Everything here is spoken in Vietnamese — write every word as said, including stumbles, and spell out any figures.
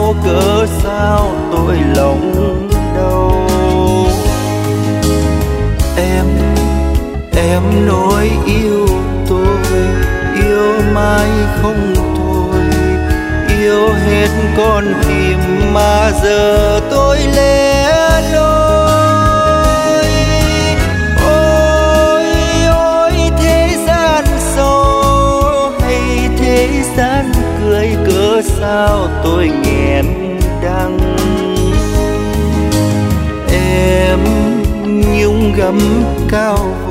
nhau cớ sao tôi lòng đau. Em, em nói yêu tôi, yêu mãi không thôi, yêu hết con tim mà giờ tôi lẻ loi. Ôi ôi thế gian sâu hay thế gian cười, cớ sao tôi nghẹn đắng. Em nhung gấm cao